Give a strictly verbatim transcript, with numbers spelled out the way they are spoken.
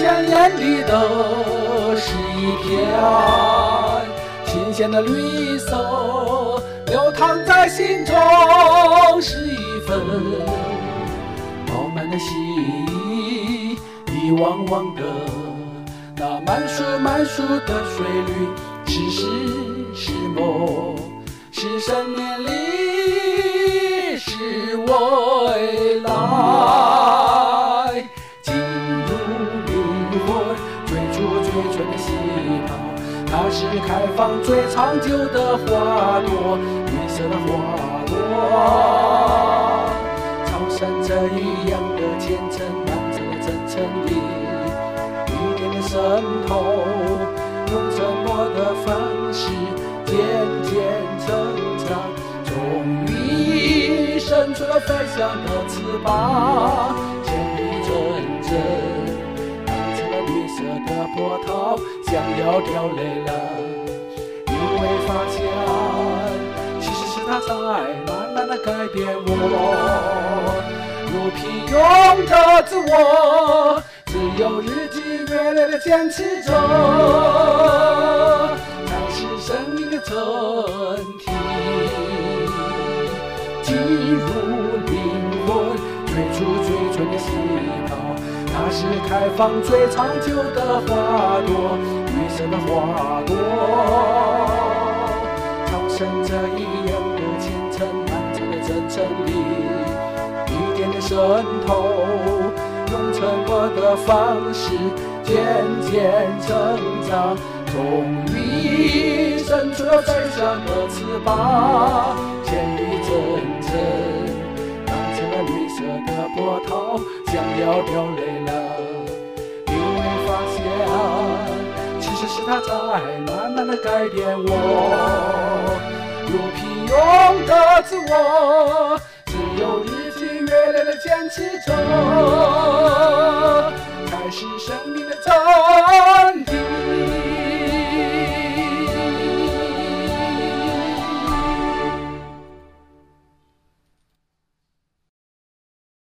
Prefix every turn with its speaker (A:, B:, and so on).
A: 现眼里的是一片新鲜的绿色，流淌在心中是一份饱满的喜意，一汪汪的那满树满树的水绿，是诗是梦是生命里是未来，进入灵魂最初最纯的细胞，它是开放最长久的花朵，绿色的花朵，朝圣者一样的虔诚，满着的真诚里一点点渗透，用沉默的方式渐渐成长，终于伸出了飞翔的翅膀，千里阵阵当成了绿色的波涛，想要掉泪了，因为发现其实是它在慢慢的改变我，如平庸的自我，只有日积月累的坚持着，才是生命的真谛，进入灵魂最初最纯的细胞，它是开放最长久的花朵，绿色的花朵，朝圣者一样的虔诚，满着的真诚里一点点渗透，用沉默的方式渐渐成长，终于伸出了飞翔的翅膀，千里阵阵当成了绿色的波涛，想要掉泪了，因为发现其实是它在慢慢的改变我，如平庸的自我，只有日积月累的坚持着，才是生命的